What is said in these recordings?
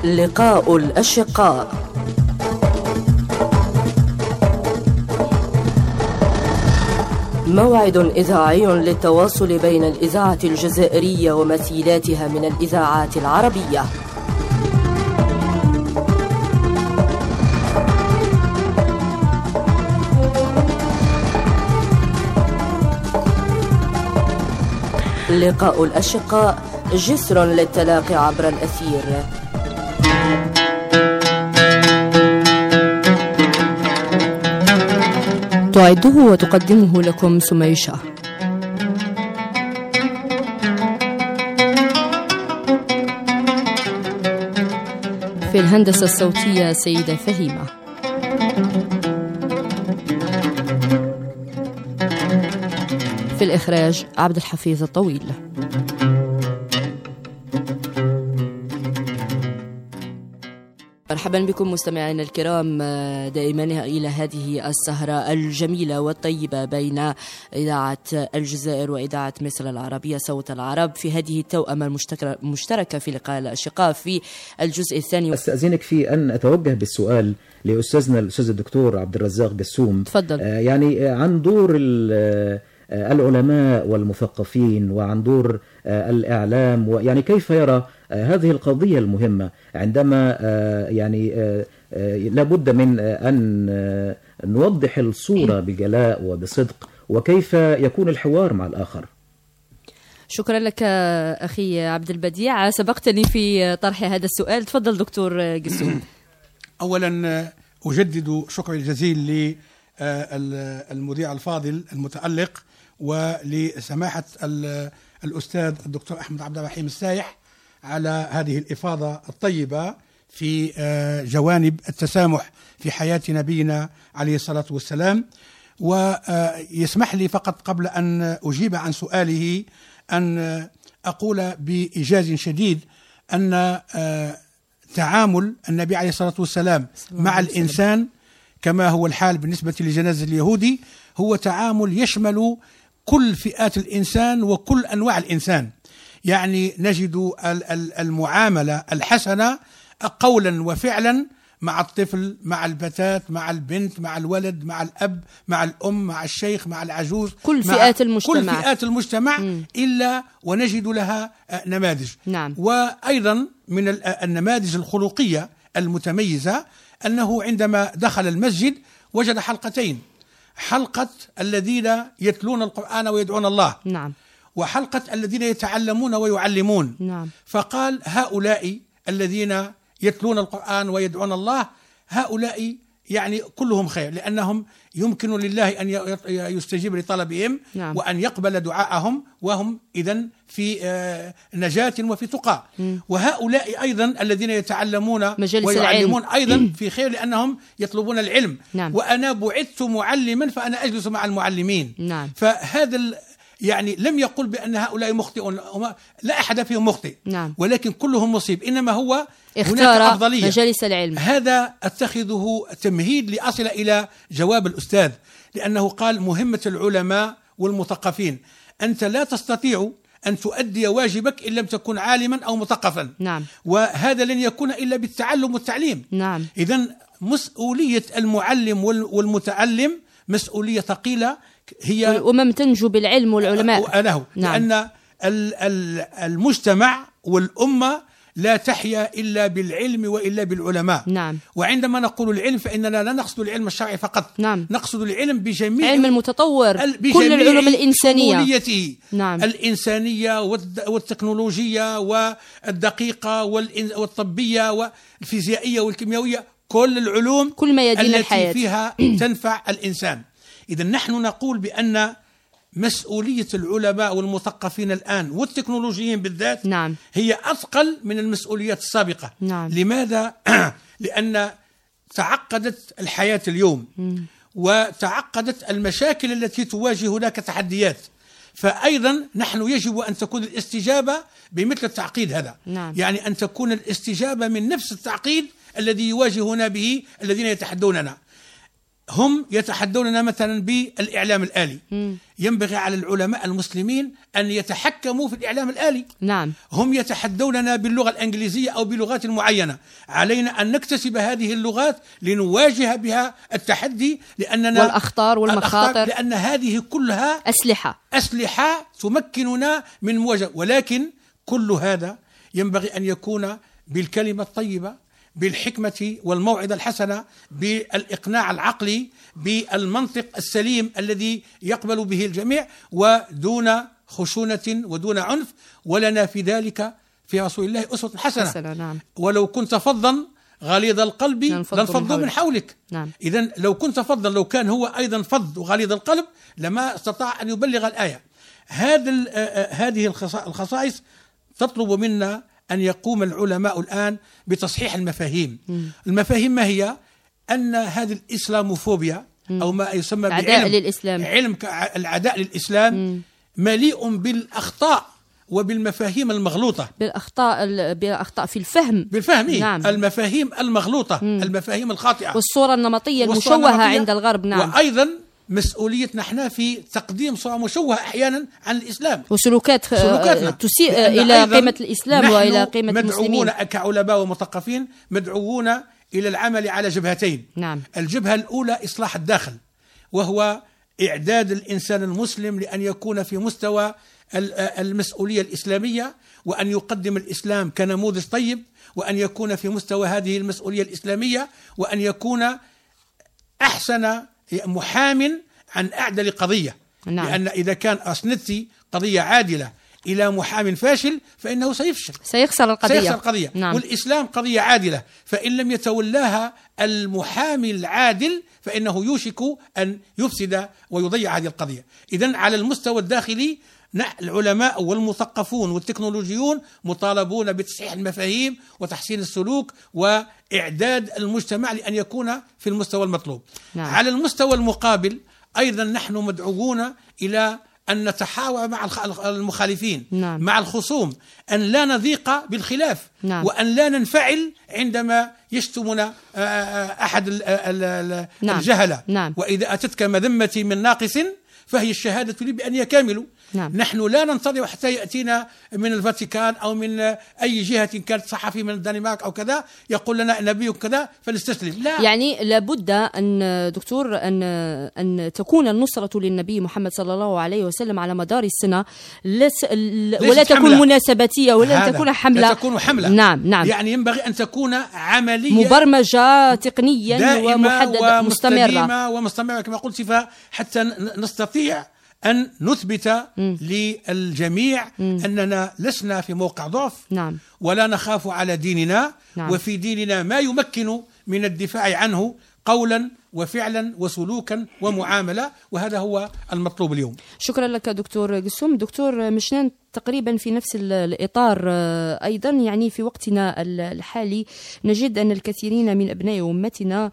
لقاء الأشقاء. موعد إذاعي للتواصل بين الإذاعة الجزائرية ومثيلاتها من الإذاعات العربية. لقاء الأشقاء، جسر للتلاقي عبر الأثير. تعده وتقدمه لكم سميشة. في الهندسة الصوتية سيدة فهيمة. في الإخراج عبد الحفيظ الطويل. مرحبا بكم مستمعينا الكرام دائما إلى هذه السهرة الجميلة والطيبة بين إذاعة الجزائر وإذاعة مصر العربية صوت العرب في هذه التوأمة المشتركة في لقاء الأشقاء في الجزء الثاني. أستأذنك في أن أتوجه بالسؤال لأستاذنا الأستاذ الدكتور عبد الرزاق جسوم. تفضل. يعني عن دور العلماء والمثقفين وعن دور الإعلام، ويعني كيف يرى هذه القضية المهمة عندما يعني لابد من أن نوضح الصورة بجلاء وبصدق، وكيف يكون الحوار مع الآخر. شكرا لك أخي عبد البديع، سبقتني في طرح هذا السؤال. تفضل دكتور جسوم. أولا أجدد شكري الجزيل للمذيع الفاضل المتألق ولسماحة الأستاذ الدكتور أحمد عبد الرحيم السايح على هذه الإفاضة الطيبة في جوانب التسامح في حياة نبينا عليه الصلاة والسلام. ويسمح لي فقط قبل أن أجيب عن سؤاله أن أقول بإيجاز شديد أن تعامل النبي عليه الصلاة والسلام مع الإنسان كما هو الحال بالنسبة لجنازة اليهودي هو تعامل يشمل كل فئات الإنسان وكل أنواع الإنسان. يعني نجد المعاملة الحسنة قولا وفعلا مع الطفل، مع البتاة، مع البنت، مع الولد، مع الأب، مع الأم، مع الشيخ، مع العجوز، كل فئات المجتمع، كل فئات المجتمع إلا ونجد لها نماذج. نعم. وأيضا من النماذج الخلقية المتميزة أنه عندما دخل المسجد وجد حلقتين: حلقة الذين يتلون القرآن ويدعون الله، نعم، وحلقة الذين يتعلمون ويعلمون. نعم. فقال هؤلاء الذين يتلون القرآن ويدعون الله هؤلاء يعني كلهم خير، لأنهم يمكن لله أن يستجيب لطلبهم، نعم، وأن يقبل دعاءهم، وهم إذن في نجاة وفي تقى. وهؤلاء أيضا الذين يتعلمون ويعلمون أيضا في خير، لأنهم يطلبون العلم. نعم. وأنا بعثت معلما فأنا أجلس مع المعلمين. نعم. فهذا يعني لم يقل بأن هؤلاء مخطئون، لا أحد فيهم مخطئ، نعم، ولكن كلهم مصيب، إنما هو اختار أفضلية مجالس العلم. هذا أتخذه تمهيد لأصل إلى جواب الأستاذ، لأنه قال مهمة العلماء والمثقفين. أنت لا تستطيع أن تؤدي واجبك إن لم تكن عالما أو مثقفا. نعم. وهذا لن يكون إلا بالتعلم والتعليم. نعم. إذن مسؤولية المعلم والمتعلم مسؤولية ثقيلة. هي والأمم تنجو بالعلم والعلماء له. نعم. لأن المجتمع والأمة لا تحيا إلا بالعلم وإلا بالعلماء. نعم. وعندما نقول العلم فإننا لا نقصد العلم الشرعي فقط، نعم، نقصد العلم بجميع علم المتطور، كل العلوم الإنسانية. نعم. الإنسانية والتكنولوجية والدقيقة والطبية والفيزيائية والكيميائية، كل العلوم، كل ميادين التي الحياة فيها تنفع الإنسان. إذن نحن نقول بأن مسؤولية العلماء والمثقفين الآن والتكنولوجيين بالذات، نعم، هي أثقل من المسؤوليات السابقة. نعم. لماذا؟ لأن تعقدت الحياة اليوم، وتعقدت المشاكل التي تواجه هناك تحديات، فأيضا نحن يجب أن تكون الاستجابة بمثل التعقيد هذا. نعم. يعني أن تكون الاستجابة من نفس التعقيد الذي يواجهنا به الذين يتحدوننا. هم يتحدوننا مثلا بالإعلام الآلي. ينبغي على العلماء المسلمين أن يتحكموا في الإعلام الآلي. نعم. هم يتحدوننا باللغة الإنجليزية أو بلغات معينة، علينا أن نكتسب هذه اللغات لنواجه بها التحدي، لأننا والأخطار والمخاطر، لأن هذه كلها أسلحة تمكننا من مواجهة. ولكن كل هذا ينبغي أن يكون بالكلمة الطيبة، بالحكمة والموعظة الحسنة، بالإقناع العقلي، بالمنطق السليم الذي يقبل به الجميع، ودون خشونة ودون عنف. ولنا في ذلك في رسول الله أسوة حسنة. نعم. ولو كنت فظا غليظ القلب لانفضوا من حولك. نعم. إذن لو كنت فظا، لو كان هو أيضا فظ وغليظ القلب لما استطاع أن يبلغ الآية. هذه الخصائص تطلب منا أن يقوم العلماء الآن بتصحيح المفاهيم. المفاهيم ما هي؟ أن هذه الإسلاموفوبيا أو ما يسمى علم العداء للإسلام مليء بالأخطاء وبالمفاهيم المغلوطة، بالأخطاء في الفهم. نعم. المفاهيم المغلوطة، المفاهيم الخاطئة، والصورة النمطية المشوهة عند الغرب. نعم. وأيضا مسؤوليتنا احنا في تقديم صورة مشوهة أحيانا عن الإسلام، وسلوكات تسيء إلى قيمة الإسلام وإلى قيمة المسلمين. مدعوون كعلماء ومثقفين، مدعوون إلى العمل على جبهتين. نعم. الجبهة الأولى إصلاح الداخل، وهو إعداد الإنسان المسلم لأن يكون في مستوى المسؤولية الإسلامية، وأن يقدم الإسلام كنموذج طيب، وأن يكون في مستوى هذه المسؤولية الإسلامية، وأن يكون أحسن محام عن أعدل قضية. نعم. لأن إذا كان أسندتي قضية عادلة إلى محام فاشل فإنه سيفشل، سيخسر القضية. نعم. والإسلام قضية عادلة، فإن لم يتولاها المحامي العادل فإنه يوشك أن يفسد ويضيع هذه القضية. إذن على المستوى الداخلي العلماء والمثقفون والتكنولوجيون مطالبون بتصحيح المفاهيم وتحسين السلوك وإعداد المجتمع لأن يكون في المستوى المطلوب. نعم. على المستوى المقابل أيضا نحن مدعوون إلى أن نتحاور مع المخالفين. نعم. مع الخصوم، أن لا نضيق بالخلاف. نعم. وأن لا ننفعل عندما يشتمنا أحد نعم. الجهلة. نعم. وإذا أتتك مذمتي من ناقص فهي الشهادة لي بأني كامل. نعم. نحن لا ننتظر حتى يأتينا من الفاتيكان أو من أي جهة كانت صحفي من الدنمارك أو كذا يقول لنا نبي كذا فنستسلم. لا، يعني لابد أن دكتور أن تكون النصرة للنبي محمد صلى الله عليه وسلم على مدار السنة، ولا تكون مناسباتية ولا تكون حملة. تكون حملة. نعم. يعني ينبغي أن تكون عملية مبرمجة تقنيا ومحددة ومستمرة كما قلت، حتى نستطيع أن نثبت للجميع أننا لسنا في موقع ضعف. نعم. ولا نخاف على ديننا. نعم. وفي ديننا ما يمكن من الدفاع عنه قولا وفعلا وسلوكا ومعاملة، وهذا هو المطلوب اليوم. شكرا لك دكتور قسوم. دكتور مشنان، تقريبا في نفس الإطار أيضا، يعني في وقتنا الحالي نجد أن الكثيرين من أبناء أمتنا،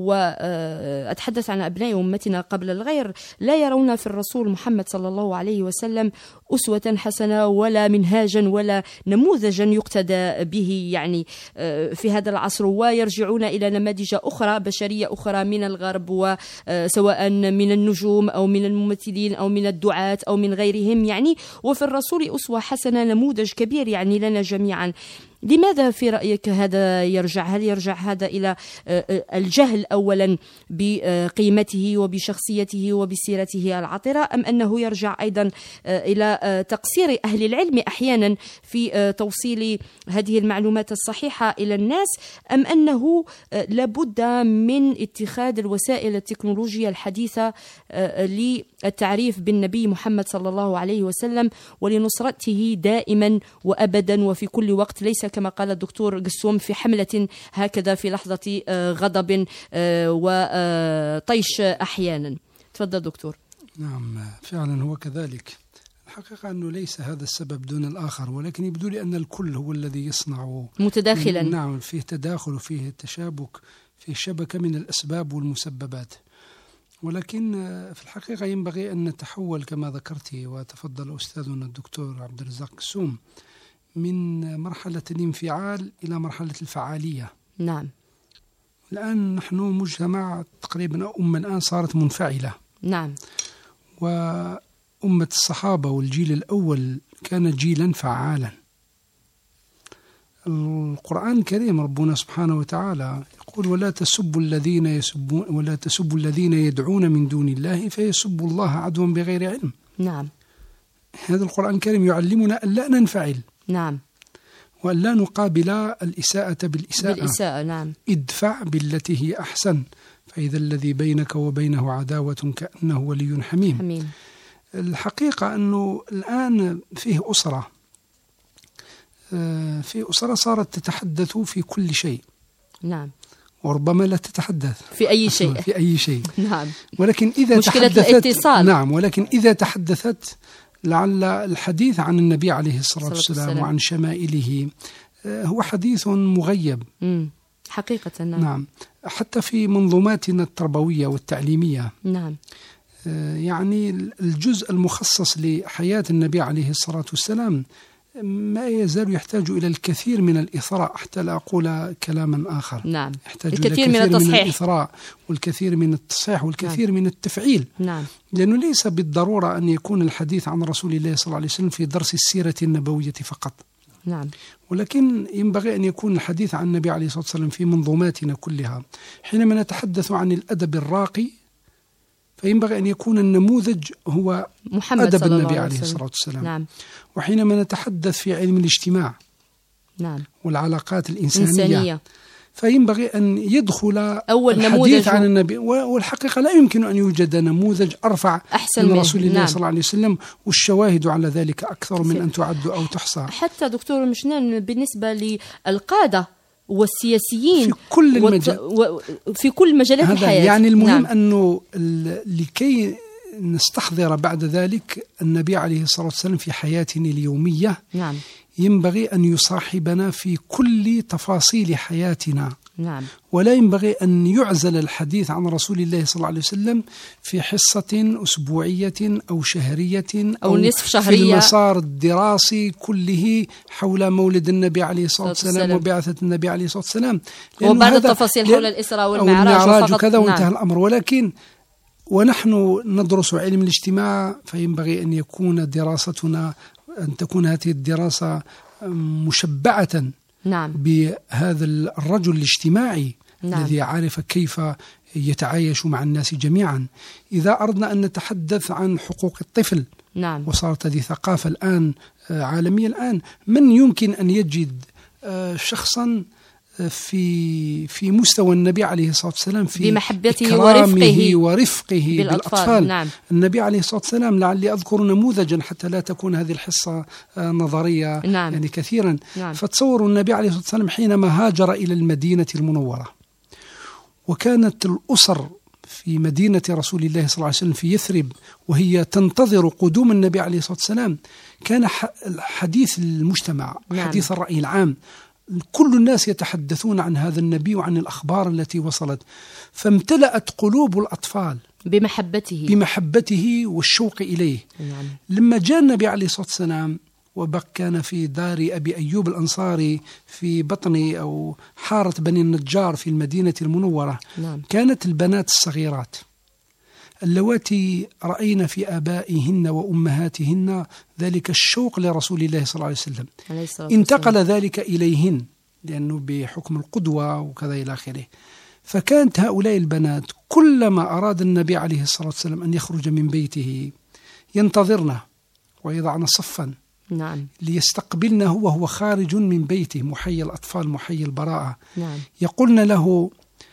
وأتحدث عن أبناء أمتنا قبل الغير، لا يرون في الرسول محمد صلى الله عليه وسلم أسوة حسنة ولا منهاجا ولا نموذجا يقتدى به يعني في هذا العصر، ويرجعون إلى نماذج أخرى بشرية أخرى من الغرب، وسواء من النجوم أو من الممثلين أو من الدعاة أو من غيرهم يعني. وفي الرسول أسوة حسنة، نموذج كبير يعني لنا جميعا. لماذا في رأيك هذا يرجع؟ هل يرجع هذا إلى الجهل أولا بقيمته وبشخصيته وبسيرته العطرة، أم أنه يرجع أيضا إلى تقصير أهل العلم أحيانا في توصيل هذه المعلومات الصحيحة إلى الناس، أم أنه لابد من اتخاذ الوسائل التكنولوجية الحديثة للتعريف بالنبي محمد صلى الله عليه وسلم ولنصرته دائما وأبدا وفي كل وقت، ليس كما قال الدكتور قسوم في حملة هكذا في لحظة غضب وطيش أحيانا. تفضل دكتور. نعم، فعلا هو كذلك. الحقيقة أنه ليس هذا السبب دون الآخر، ولكن يبدو لي أن الكل هو الذي يصنع متداخلا. نعم، فيه تداخل وفيه تشابك، فيه شبكة من الأسباب والمسببات. ولكن في الحقيقة ينبغي أن نتحول كما ذكرت وتفضل أستاذنا الدكتور عبد الرزاق قسوم من مرحلة الانفعال إلى مرحلة الفعالية. نعم. الآن نحن مجتمع تقريبا أمة الآن صارت منفعلة. نعم. وأمة الصحابة والجيل الأول كان جيلا فعالا. القرآن الكريم ربنا سبحانه وتعالى يقول ولا تسبوا الذين يدعون من دون الله فيسبوا الله عدوا بغير علم. نعم. هذا القرآن الكريم يعلمنا أن لا ننفعل. نعم. وأن لا نقابل الإساءة بالإساءة. نعم. ادفع بالتي هي أحسن فإذا الذي بينك وبينه عداوة كأنه ولي حميم. الحقيقة أنه الآن فيه أسرة صارت تتحدث في كل شيء. نعم. وربما لا تتحدث في أي شيء. نعم. ولكن إذا مشكلة الاتصال. نعم. ولكن إذا تحدثت لعل الحديث عن النبي عليه الصلاة والسلام وعن شمائله هو حديث مغيب. حقيقة. نعم. حتى في منظوماتنا التربوية والتعليمية. نعم. يعني الجزء المخصص لحياة النبي عليه الصلاة والسلام ما يزال يحتاج إلى الكثير من الإثراء حتى لا أقول كلاما آخر. نعم. يحتاج الكثير من الإثراء والكثير من التصحيح والكثير من التفعيل. نعم. لأنه ليس بالضرورة أن يكون الحديث عن رسول الله صلى الله عليه وسلم في درس السيرة النبوية فقط. نعم. ولكن ينبغي أن يكون الحديث عن النبي عليه الصلاة والسلام في منظوماتنا كلها. حينما نتحدث عن الأدب الراقي فينبغي أن يكون النموذج هو محمد أدب صلى الله النبي عليه عليه الصلاة والسلام. نعم. وحينما نتحدث في علم الاجتماع نعم. والعلاقات الإنسانية فينبغي أن يدخل أول الحديث عن النبي. والحقيقة لا يمكن أن يوجد نموذج أرفع من رسول الله صلى الله عليه وسلم، والشواهد على ذلك أكثر من أن تعد أو تحصى. حتى دكتور مشنان بالنسبة للقادة والسياسيين في كل في كل مجالات الحياة. يعني المهم أنه لكي نستحضر بعد ذلك النبي عليه الصلاة والسلام في حياتنا اليومية. نعم. ينبغي أن يصاحبنا في كل تفاصيل حياتنا. نعم. ولا ينبغي أن يعزل الحديث عن رسول الله صلى الله عليه وسلم في حصة أسبوعية أو شهرية أو نصف شهرية في المسار الدراسي كله حول مولد النبي عليه الصلاة والسلام وبعثة النبي عليه الصلاة والسلام، وبعض التفاصيل حول الإسراء والمعراج وكذا وانتهى الأمر. ولكن ونحن ندرس علم الاجتماع فينبغي أن يكون دراستنا أن تكون هذه الدراسة مشبعة نعم. بهذا الرجل الاجتماعي نعم. الذي عرف كيف يتعايش مع الناس جميعا. إذا أردنا أن نتحدث عن حقوق الطفل نعم. وصارت هذه ثقافة الآن عالمية الآن، من يمكن أن يجد شخصا في مستوى النبي عليه الصلاة والسلام في بمحبته ورفقه بالأطفال. نعم. النبي عليه الصلاة والسلام لعلي أذكر نموذجا حتى لا تكون هذه الحصة نظرية. نعم. يعني كثيرا. نعم. فتصوروا النبي عليه الصلاة والسلام حينما هاجر إلى المدينة المنورة، وكانت الأسر في مدينة رسول الله صلى الله عليه وسلم في يثرب وهي تنتظر قدوم النبي عليه الصلاة والسلام، كان حديث المجتمع. نعم. حديث الرأي العام، كل الناس يتحدثون عن هذا النبي وعن الأخبار التي وصلت، فامتلأت قلوب الأطفال بمحبته والشوق إليه. نعم. لما جاء النبي عليه الصلاة والسلام كان في دار أبي أيوب الأنصاري في بطن أو حارة بني النجار في المدينة المنورة. نعم. كانت البنات الصغيرات اللواتي رأينا في آبائهن وأمهاتهن ذلك الشوق لرسول الله صلى الله عليه وسلم، انتقل ذلك إليهن لأنه بحكم القدوة وكذا إلى آخره. فكانت هؤلاء البنات كلما أراد النبي عليه الصلاة والسلام أن يخرج من بيته ينتظرنه ويضعن صفا نعم. ليستقبلنه وهو خارج من بيته محيي الأطفال محيي البراءة. نعم. يقولن له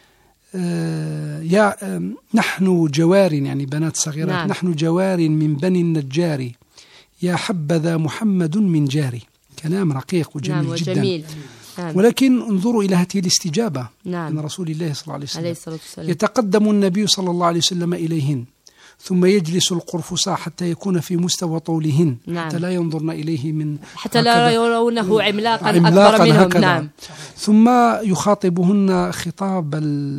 نحن جوار، يعني بنات صغيرات. نعم. نحن جوار من بني النجار، يا حبذا محمد من جاري. كلام رقيق وجميل. نعم. جدا. وجميل. نعم. ولكن انظروا إلى هذه الاستجابة. نعم. من رسول الله صلى الله عليه وسلم. عليه الصلاة والسلام. يتقدم النبي صلى الله عليه وسلم إليهن ثم يجلس القرفصاء حتى يكون في مستوى طولهن. نعم. حتى لا ينظرن إليه حتى لا يرونه عملاقا أكبر منهم. نعم. ثم يخاطبهن خطاب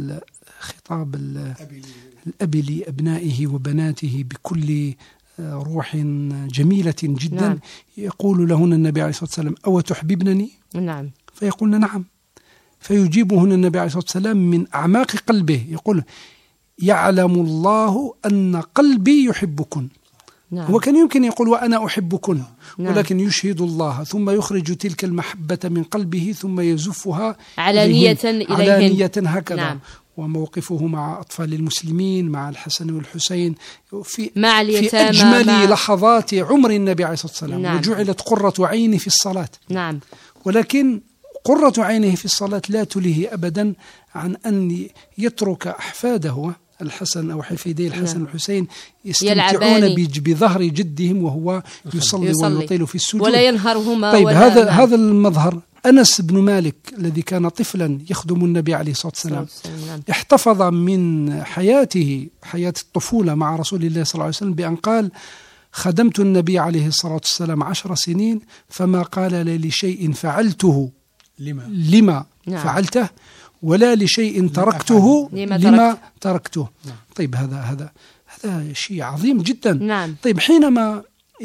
الأب لأبنائه وبناته بكل روح جميلة جدا. نعم. يقول لهن النبي عليه الصلاة والسلام أو تحببنني؟ نعم. فيقولن نعم. فيجيب هنا النبي عليه الصلاة والسلام من أعماق قلبه، يقول يعلم الله أن قلبي يحبكن. نعم. هو كان يمكن يقول وأنا أحبكن، نعم. ولكن يشهد الله ثم يخرج تلك المحبة من قلبه ثم يزفها علانية إليهن هكذا. نعم. وموقفه مع أطفال المسلمين، مع الحسن والحسين، مع اليتامى، في أجمل لحظات عمر النبي عليه الصلاة والسلام. نعم. وجعلت قرة عيني في الصلاة. نعم. ولكن قرة عينه في الصلاة لا تلهي أبدا عن أن يترك أحفاده الحسن أو حفيدي الحسن والحسين يستمتعون بظهر جدهم وهو يصلي ويطيل في السجود ولا ينهرهما. طيب هذا المظهر أنس بن مالك الذي كان طفلا يخدم النبي عليه الصلاة والسلام احتفظ من حياته، حياة الطفولة مع رسول الله صلى الله عليه وسلم، بأن قال خدمت النبي عليه الصلاة والسلام 10 سنين فما قال لي لشيء فعلته لما فعلته ولا لشيء تركته لما تركته. طيب هذا شيء عظيم جدا. نعم. طيب حينما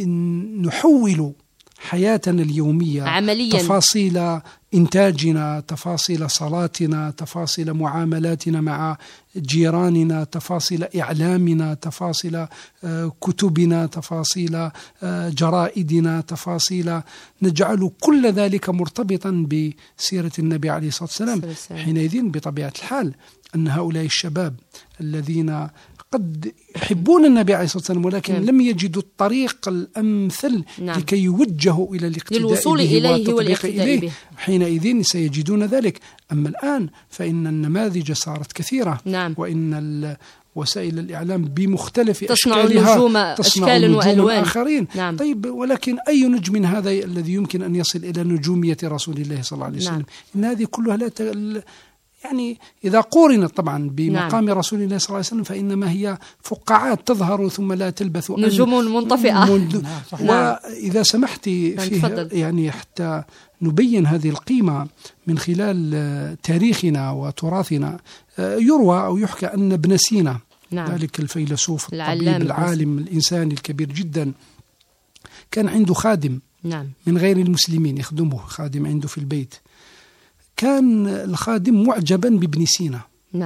نحول حياتنا اليومية عمليا، تفاصيل إنتاجنا، تفاصيل صلاتنا، تفاصيل معاملاتنا مع جيراننا، تفاصيل إعلامنا، تفاصيل كتبنا، تفاصيل جرائدنا، تفاصيل نجعل كل ذلك مرتبطا بسيرة النبي عليه الصلاة والسلام. حينئذ بطبيعة الحال أن هؤلاء الشباب الذين قد يحبون النبي عليه الصلاة والسلام ولكن لم يجدوا الطريق الأمثل لكي يوجهوا إلى الاقتداء للوصول إليه والاقتداء به، حينئذ سيجدون ذلك. أما الآن فإن النماذج صارت كثيرة. وإن وسائل الإعلام بمختلف أشكالها تصنع نجوم وألوان آخرين. طيب ولكن أي نجم هذا الذي يمكن أن يصل إلى نجومية رسول الله صلى الله عليه وسلم؟ إن هذه كلها يعني إذا قورنت طبعا بمقام رسول الله صلى الله عليه وسلم فإنما هي فقاعات تظهر ثم لا تلبث نجوم منطفئة. وإذا سمحت فيه يعني حتى نبين هذه القيمة من خلال تاريخنا وتراثنا، يروى أو يحكى أن ابن سينا ذلك الفيلسوف الطبيب العالم الإنساني الكبير جدا كان عنده خادم من غير المسلمين يخدمه، خادم عنده في البيت. كان الخادم معجبا بابن سينا.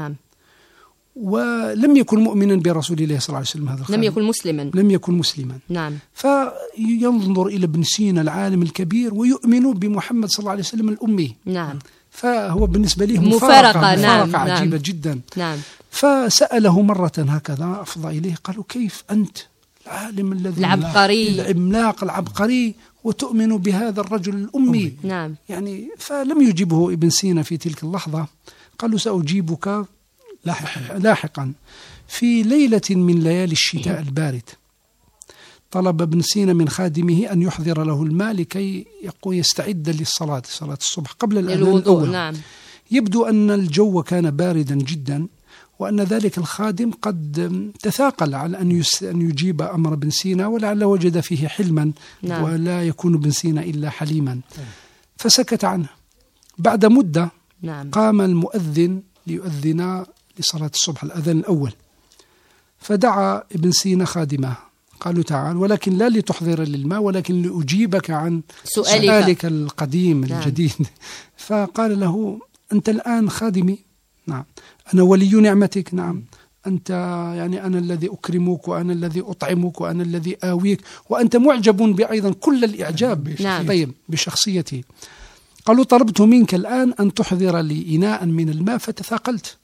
ولم يكن مؤمنا برسول الله صلى الله عليه وسلم. هذا الخادم لم يكن مسلما. فينظر إلى ابن سينا العالم الكبير ويؤمن بمحمد صلى الله عليه وسلم الأمي. فهو بالنسبة له مفارقة عجيبة جدا. فسأله مرة هكذا أفضى إليه، قالوا كيف أنت العالم الذي العملاق العبقري وتؤمن بهذا الرجل الأمي؟ يعني فلم يجيبه ابن سينا في تلك اللحظة. قالوا سأجيبك لاحقا. في ليلة من ليالي الشتاء البارد طلب ابن سينا من خادمه أن يحضر له الماء لكي يستعد للصلاة، صلاة الصبح قبل الأذان الأول. يبدو أن الجو كان باردا جدا وأن ذلك الخادم قد تثاقل على أن يجيب أمر ابن سينا، ولعل وجد فيه حلما ولا يكون ابن سينا إلا حليما، فسكت عنه. بعد مدة قام المؤذن ليؤذن لصلاة الصبح الأذان الأول، فدعا ابن سينا خادمه، قالوا تعال ولكن لا لتحضر للماء ولكن لأجيبك عن سؤالك القديم الجديد. فقال له أنت الآن خادمي؟ نعم. أنا ولي نعمتك؟ نعم. أنت يعني أنا الذي أكرمك وأنا الذي أطعمك وأنا الذي آويك وأنت معجب بأيضا كل الإعجاب طيب بشخصيتي. قالوا طلبت منك الآن أن تحضر لي إناء من الماء فتثاقلت.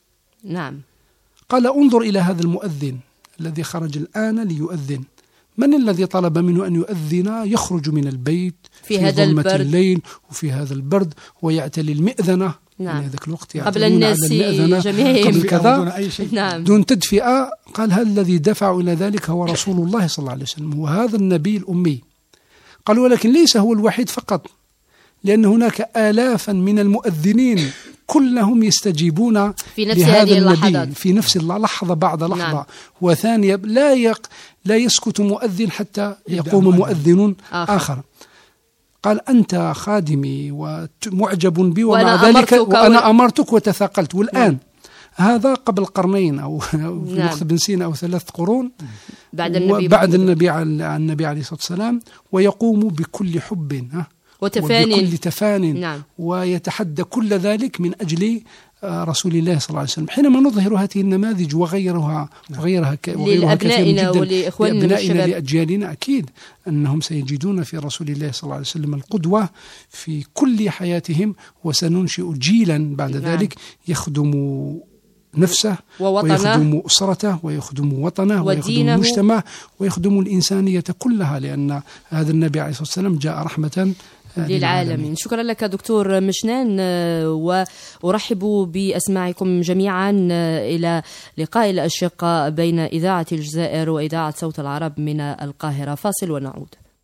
قال انظر إلى هذا المؤذن الذي خرج الآن ليؤذن، من الذي طلب منه أن يؤذن؟ يخرج من البيت في هذا ظلمة الليل وفي هذا البرد ويعتلي المئذنة يعني ذاك الوقت قبل الناس جميعهم كذا دون تدفئة. قال هل الذي دفع إلى ذلك هو رسول الله صلى الله عليه وسلم وهذا النبي الأمي. قالوا ولكن ليس هو الوحيد فقط، لأن هناك آلافا من المؤذنين كلهم يستجيبون في نفس هذه النبي في نفس اللحظة بعد لحظة. وثانية لا يسكت مؤذن حتى يقوم مؤذن آخر. قال أنت خادمي ومعجب بي ومع ذلك وأنا أمرتك وتثاقلت. والآن هذا قبل قرنين أو في وقت ابن سينا أو 3 قرون بعد النبي عليه الصلاة والسلام، ويقوم بكل حب وبكل تفان نعم. ويتحدى كل ذلك من أجل رسول الله صلى الله عليه وسلم. حينما نظهر هذه النماذج وغيرها لأبنائنا ولإخواننا لأبنائنا لأجيالنا، أكيد أنهم سيجدون في رسول الله صلى الله عليه وسلم القدوة في كل حياتهم، وسننشئ جيلا بعد ذلك يخدم نفسه ويخدم أسرته ويخدم وطنه ويخدم المجتمع ويخدم الإنسانية كلها، لأن هذا النبي عليه الصلاة والسلام جاء رحمة للعالمين. شكرا لك دكتور مشنان، وأرحب بأسماعكم جميعا إلى لقاء الأشقاء بين إذاعة الجزائر وإذاعة صوت العرب من القاهرة. فاصل ونعود.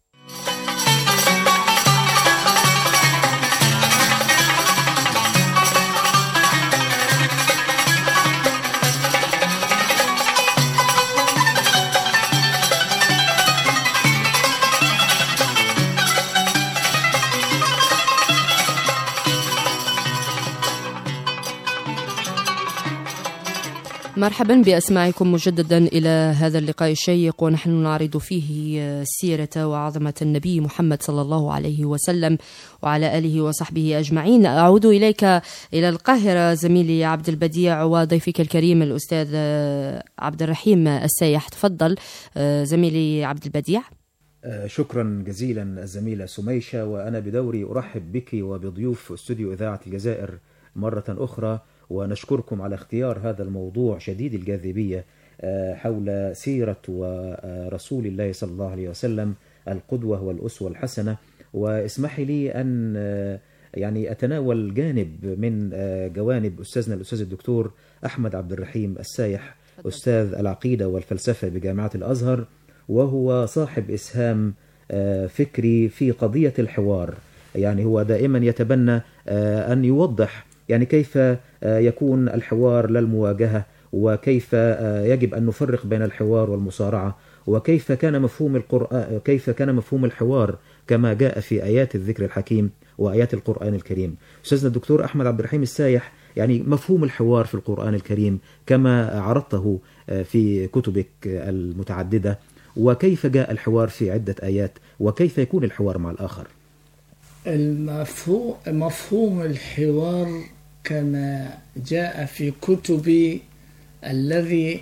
مرحبا بأسماعكم مجددا إلى هذا اللقاء الشيق، ونحن نعرض فيه سيرة وعظمة النبي محمد صلى الله عليه وسلم وعلى آله وصحبه أجمعين. أعود إليك إلى القاهرة زميلي عبد البديع وضيفك الكريم الأستاذ عبد الرحيم السايح. تفضل زميلي عبد البديع. شكرا جزيلا الزميلة سميشة، وأنا بدوري أرحب بك وبضيوف استوديو إذاعة الجزائر مرة أخرى، ونشكركم على اختيار هذا الموضوع شديد الجاذبية حول سيرة ورسول الله صلى الله عليه وسلم القدوة والأسوة الحسنة. واسمحي لي أن يعني أتناول جانب من جوانب أستاذنا الأستاذ الدكتور أحمد عبد الرحيم السايح، أستاذ العقيدة والفلسفة بجامعة الأزهر، وهو صاحب إسهام فكري في قضية الحوار. يعني هو دائما يتبنى أن يوضح يعني كيف يكون الحوار للمواجهة، وكيف يجب أن نفرق بين الحوار والمصارعة، وكيف كان مفهوم القرآن، كيف كان مفهوم الحوار كما جاء في آيات الذكر الحكيم وآيات القرآن الكريم. أستاذنا الدكتور أحمد عبد الرحيم السايح، يعني مفهوم الحوار في القرآن الكريم كما عرضته في كتبك المتعددة، وكيف جاء الحوار في عدة آيات، وكيف يكون الحوار مع الآخر. مفهوم الحوار كما جاء في كتبي الذي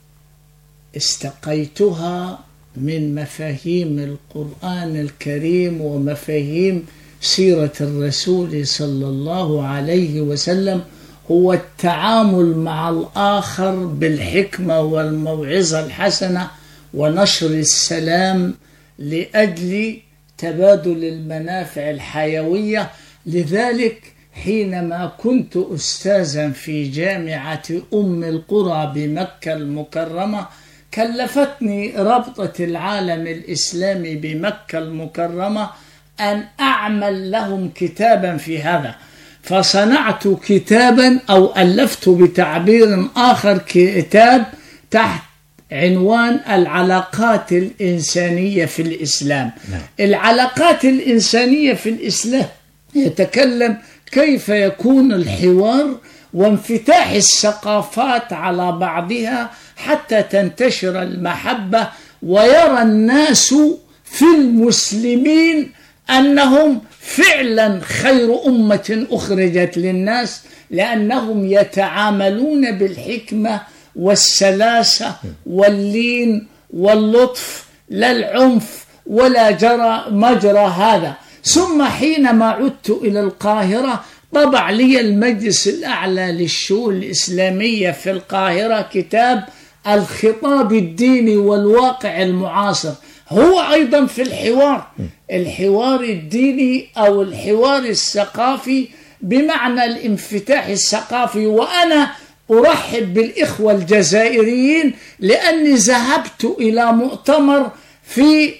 استقيتها من مفاهيم القرآن الكريم ومفاهيم سيرة الرسول صلى الله عليه وسلم، هو التعامل مع الآخر بالحكمة والموعظة الحسنة ونشر السلام لأجل تبادل المنافع الحيوية. لذلك حينما كنت أستاذا في جامعة أم القرى بمكة المكرمة، كلفتني رابطة العالم الإسلامي بمكة المكرمة أن أعمل لهم كتابا في هذا، فصنعت كتابا أو ألفت بتعبير آخر كتاب تحت عنوان العلاقات الإنسانية في الإسلام. العلاقات الإنسانية في الإسلام يتكلم كيف يكون الحوار وانفتاح الثقافات على بعضها حتى تنتشر المحبة، ويرى الناس في المسلمين أنهم فعلا خير أمة أخرجت للناس، لأنهم يتعاملون بالحكمة والسلاسة واللين واللطف، لا العنف ولا جرى مجرى هذا. ثم حينما عدت إلى القاهرة طبع لي المجلس الأعلى للشؤون الإسلامية في القاهرة كتاب الخطاب الديني والواقع المعاصر، هو أيضا في الحوار الديني أو الحوار الثقافي بمعنى الانفتاح الثقافي. وأنا أرحب بالإخوة الجزائريين لأني ذهبت إلى مؤتمر في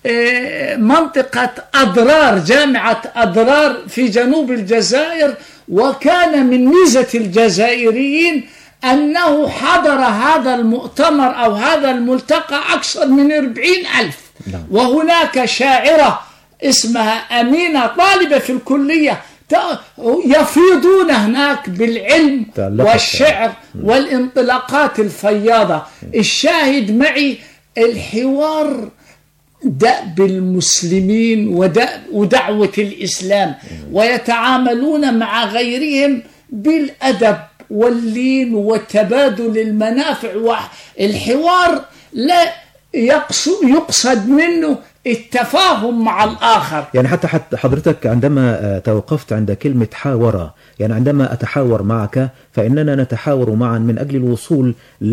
منطقة أضرار، جامعة أضرار في جنوب الجزائر، وكان من ميزة الجزائريين أنه حضر هذا المؤتمر أو هذا الملتقى أكثر من 40,000. وهناك شاعرة اسمها أمينة طالبة في الكلية يفيضون هناك بالعلم والشعر والانطلاقات الفياضة. الشاهد معي الحوار دأب المسلمين ودعوة الإسلام، ويتعاملون مع غيرهم بالأدب واللين وتبادل المنافع، والحوار لا يقصد منه التفاهم مع الآخر. يعني حتى حضرتك عندما توقفت عند كلمة حاورة، يعني عندما أتحاور معك فإننا نتحاور معا من أجل الوصول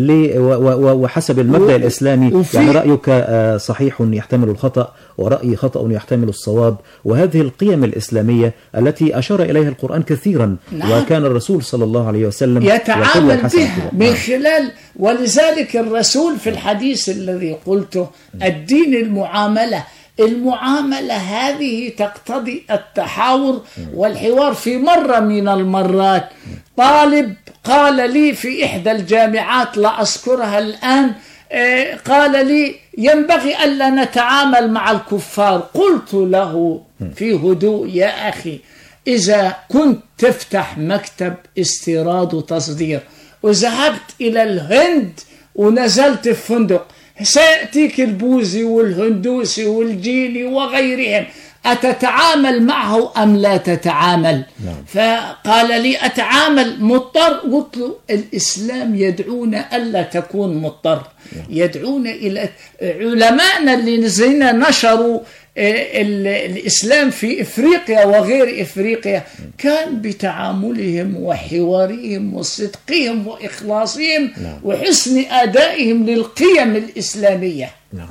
وحسب المبدأ الإسلامي، يعني رأيك صحيح يحتمل الخطأ ورأيي خطأ يحتمل الصواب، وهذه القيم الإسلامية التي أشار إليها القرآن كثيرا. نعم. وكان الرسول صلى الله عليه وسلم يتعامل بها من خلال، ولذلك الرسول في الحديث الذي قلته الدين المعاملة هذه تقتضي التحاور والحوار. في مرة من المرات طالب قال لي في إحدى الجامعات لا أذكرها الآن، قال لي ينبغي ألا نتعامل مع الكفار. قلت له في هدوء يا أخي، إذا كنت تفتح مكتب استيراد وتصدير وذهبت إلى الهند ونزلت في فندق، سيأتيك البوذي والهندوسي والجيني وغيرهم، أتتعامل معه أم لا تتعامل؟ نعم. فقال لي أتعامل مضطر. قلت له الإسلام يدعونا ألا تكون مضطر. نعم. يدعونا إلى علماءنا الذين نشروا الإسلام في إفريقيا وغير إفريقيا، كان بتعاملهم وحوارهم وصدقهم وإخلاصهم وحسن أدائهم للقيم الإسلامية. نعم.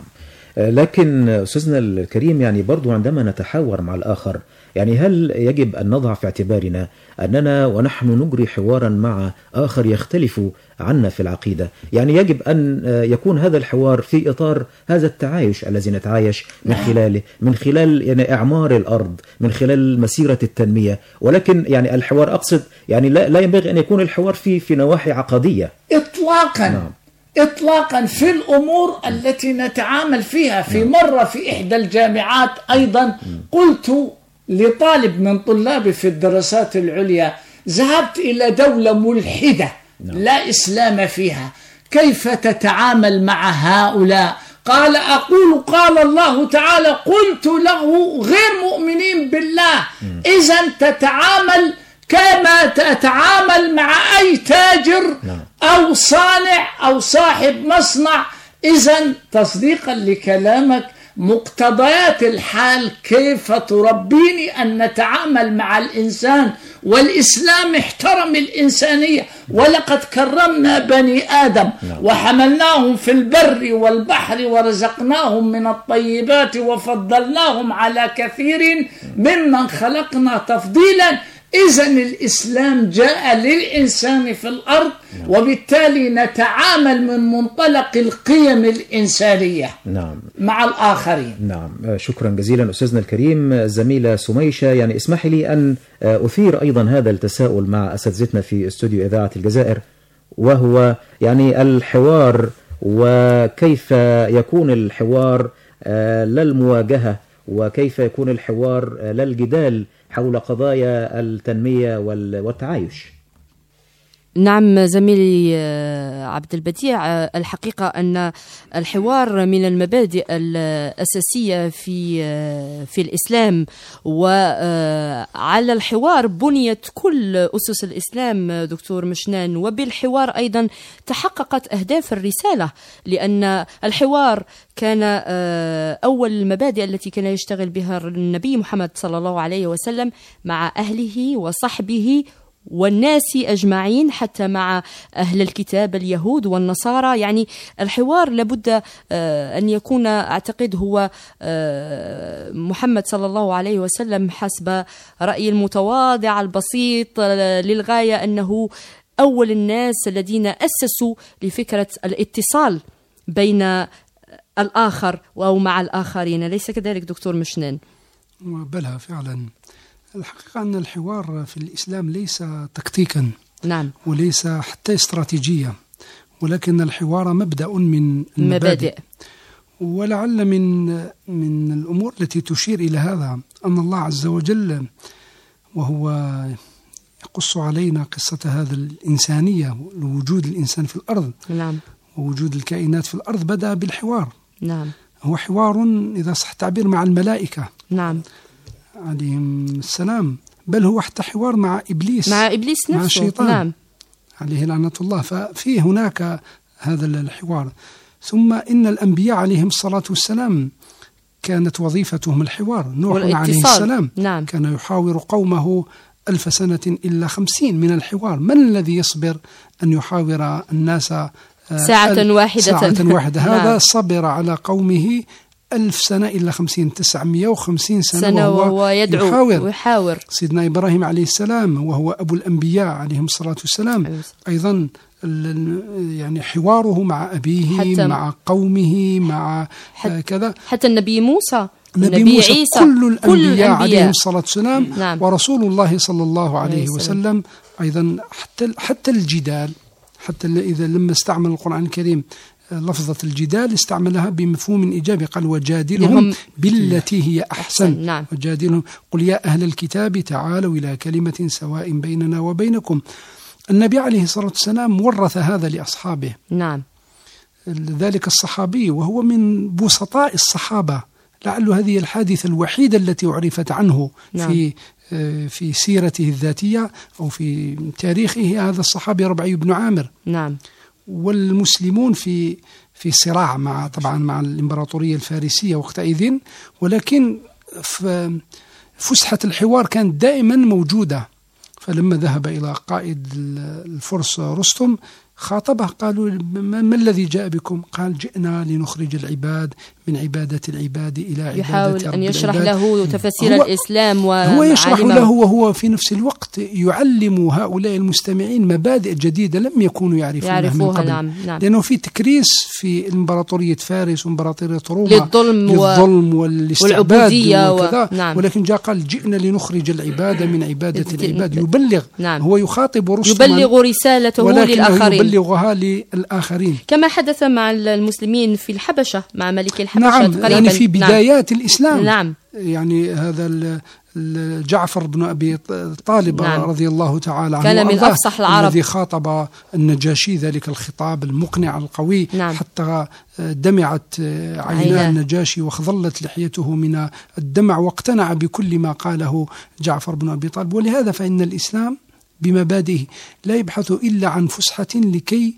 لكن أستاذنا الكريم، يعني برضو عندما نتحاور مع الآخر، يعني هل يجب أن نضع في اعتبارنا أننا ونحن نجري حوارا مع آخر يختلف عنا في العقيدة، يعني يجب أن يكون هذا الحوار في إطار هذا التعايش الذي نتعايش من خلال يعني إعمار الأرض، من خلال مسيرة التنمية، ولكن يعني الحوار أقصد يعني لا ينبغي أن يكون الحوار في نواحي عقدية إطلاقا. نعم. إطلاقا في الأمور التي نتعامل فيها. في مرة في إحدى الجامعات أيضا قلت لطالب من طلابي في الدراسات العليا، ذهبت إلى دولة ملحدة لا إسلام فيها، كيف تتعامل مع هؤلاء؟ قال أقول قال الله تعالى. قلت له غير مؤمنين بالله، إذن تتعامل كما تتعامل مع أي تاجر أو صانع أو صاحب مصنع. إذن تصديقا لكلامك مقتضيات الحال كيف تربيني أن نتعامل مع الإنسان، والإسلام احترم الإنسانية، ولقد كرمنا بني آدم وحملناهم في البر والبحر ورزقناهم من الطيبات وفضلناهم على كثير ممن خلقنا تفضيلا. إذن الإسلام جاء للإنسان في الأرض، وبالتالي نتعامل من منطلق القيم الإنسانية مع الآخرين. نعم. شكرا جزيلا أستاذنا الكريم. الزميلة سميشة، يعني اسمح لي أن أثير أيضا هذا التساؤل مع أساتذتنا في استوديو إذاعة الجزائر، وهو يعني الحوار، وكيف يكون الحوار لا المواجهة، وكيف يكون الحوار لا الجدال حول قضايا التنمية والتعايش. نعم زميلي عبد البديع، الحقيقة أن الحوار من المبادئ الأساسية في الإسلام، وعلى الحوار بنيت كل أسس الإسلام دكتور مشنان، وبالحوار أيضا تحققت أهداف الرسالة، لأن الحوار كان أول المبادئ التي كان يشتغل بها النبي محمد صلى الله عليه وسلم مع أهله وصحبه والناس أجمعين، حتى مع أهل الكتاب اليهود والنصارى. يعني الحوار لابد أن يكون، أعتقد هو محمد صلى الله عليه وسلم حسب رأيي المتواضع البسيط للغاية أنه أول الناس الذين أسسوا لفكرة الاتصال بين الآخر أو مع الآخرين. ليس كذلك دكتور مشنان؟ بلى فعلا. الحقيقة أن الحوار في الإسلام ليس تكتيكا، نعم، وليس حتى استراتيجية، ولكن الحوار مبدأ من المبادئ. ولعل من الأمور التي تشير إلى هذا أن الله عز وجل وهو يقص علينا قصة هذا الإنسانية، وجود الإنسان في الأرض، نعم، ووجود الكائنات في الأرض بدأ بالحوار. نعم. هو حوار إذا صح التعبير مع الملائكة نعم عليهم السلام، بل هو حتى حوار مع إبليس، مع إبليس نفسه، مع الشيطان نعم عليه لعنة الله. ففي هناك هذا الحوار. ثم إن الأنبياء عليهم الصلاة والسلام كانت وظيفتهم الحوار. نوح عليه السلام نعم. كان يحاور قومه 1000 سنة إلا 50 من الحوار. من الذي يصبر أن يحاور الناس ساعة واحدة؟ هذا نعم. صبر على قومه 1000 سنة إلا 50، 950 سنة وهو يدعو ويحاور. سيدنا إبراهيم عليه السلام وهو أبو الأنبياء عليهم الصلاة والسلام أيضا يعني حواره مع أبيه مع قومه مع كذا. حتى النبي موسى، النبي عيسى، كل الأنبياء عليهم الصلاة والسلام. نعم. ورسول الله صلى الله عليه وسلم أيضا حتى الجدال، حتى إذا لما استعمل القرآن الكريم لفظة الجدال استعملها بمفهوم إيجابي، قال وجادلهم بالتي هي أحسن. نعم. وجادلهم قل يا أهل الكتاب تعالوا إلى كلمة سواء بيننا وبينكم. النبي عليه الصلاة والسلام ورث هذا لأصحابه. نعم. ذلك الصحابي وهو من بسطاء الصحابة، لعل هذه الحادثة الوحيدة التي عرفت عنه نعم. في سيرته الذاتية أو في تاريخه. هذا الصحابي ربعي بن عامر. نعم. والمسلمون في صراع طبعا مع الإمبراطورية الفارسية وقتئذ، ولكن فسحة الحوار كانت دائما موجودة. فلما ذهب إلى قائد الفرس رستم خاطبه، قالوا ما الذي جاء بكم؟ قال جئنا لنخرج العباد من عبادة العباد إلى عبادة يحاول رب أن يشرح العباد. له تفسير الإسلام هو يشرح له، وهو في نفس الوقت يعلم هؤلاء المستمعين مبادئ جديدة لم يكونوا يعرفونها من قبل. نعم. لأنه في تكريس في إمبراطورية فارس وإمبراطورية روما للظلم والاستعباد وكذا. نعم. ولكن جاء قال جئنا لنخرج العباد من عبادة العباد. يبلغ. نعم. هو يخاطب رستما، يبلغ رسالته للآخرين، يبلغها للآخرين، كما حدث مع المسلمين في الحبشة مع ملك الحبشة. نعم. تقريبا يعني في بدايات الإسلام. نعم. يعني هذا جعفر بن أبي طالب نعم. رضي الله تعالى عنه كان من أفصح العرب، الذي خاطب النجاشي ذلك الخطاب المقنع القوي. نعم. حتى دمعت عينا النجاشي وخضلت لحيته من الدمع، واقتنع بكل ما قاله جعفر بن أبي طالب. ولهذا فإن الإسلام بمبادئه لا يبحث إلا عن فسحة لكي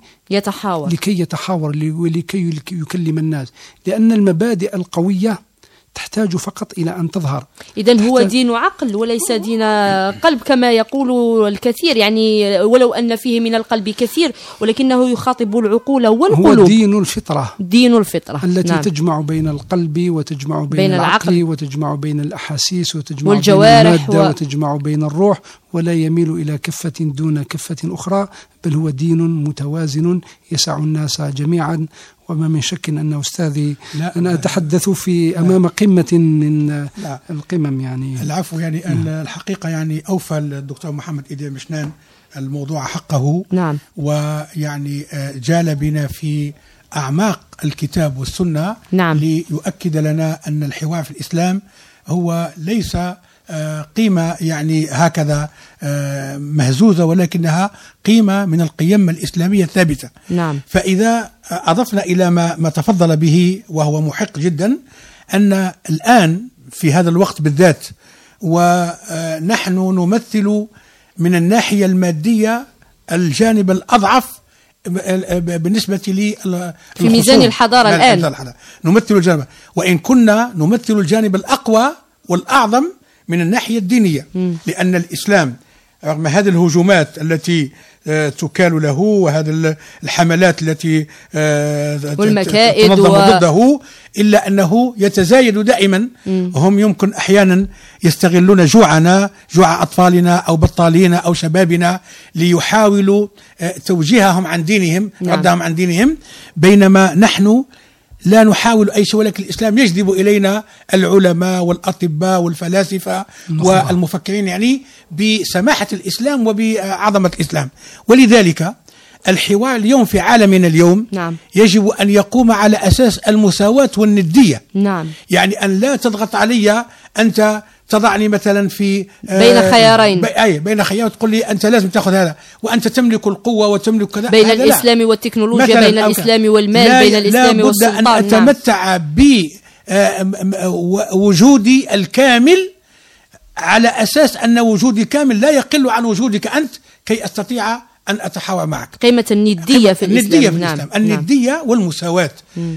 يتحاور ولكي يكلم الناس، لأن المبادئ القوية تحتاج فقط إلى أن تظهر. إذن هو دين عقل وليس دين قلب كما يقول الكثير، يعني ولو أن فيه من القلب كثير ولكنه يخاطب العقول والقلوب. هو دين الفطرة التي نعم. تجمع بين القلب وتجمع بين العقل وتجمع بين الأحاسيس وتجمع والجوارح بين المادة وتجمع بين الروح، ولا يميل إلى كفة دون كفة أخرى، بل هو دين متوازن يسع الناس جميعا. وما من شك أن أستاذي أنا أتحدث في أمام قمة من القمم. يعني العفو، يعني الحقيقة يعني أوفى الدكتور محمد إيدي مشنان الموضوع حقه. نعم. ويعني جال بنا في أعماق الكتاب والسنة. نعم. ليؤكد لنا أن الحوار في الإسلام هو ليس قيمة يعني هكذا مهزوزة، ولكنها قيمة من القيم الإسلامية الثابتة. نعم. فإذا أضفنا إلى ما تفضل به وهو محق جدا، أن الآن في هذا الوقت بالذات ونحن نمثل من الناحية المادية الجانب الأضعف بالنسبة لي في ميزان الحضارة الآن، نمثل الجانب، وإن كنا نمثل الجانب الأقوى والأعظم من الناحية الدينية. لأن الإسلام رغم هذه الهجومات التي تكال له وهذه الحملات التي والمكائد تنظم ضده، إلا أنه يتزايد دائما. وهم يمكن أحيانا يستغلون جوعنا، جوع أطفالنا أو بطالينا أو شبابنا، ليحاولوا توجيههم عن دينهم، ردهم عن دينهم، بينما نحن لا نحاول أي شيء، ولكن الإسلام يجذب إلينا العلماء والأطباء والفلاسفة والمفكرين، يعني بسماحة الإسلام وبعظمة الإسلام. ولذلك الحوار اليوم في عالمنا اليوم نعم. يجب أن يقوم على أساس المساواة والندية. نعم. يعني أن لا تضغط علي أنت، تضعني مثلا في بين خيارين، بين خيارين، تقول لي أنت لازم تأخذ هذا وأنت تملك القوة وتملك كذا، بين الإسلام والتكنولوجيا، بين الإسلام والمال، بين الإسلام والسلطان. لا بد أن أتمتع وجودي الكامل، على أساس أن وجودي كامل لا يقل عن وجودك أنت، كي أستطيع أن أتحاور معك. قيمة الندية في الإسلام. الندية في الإسلام. الندية والمساواة.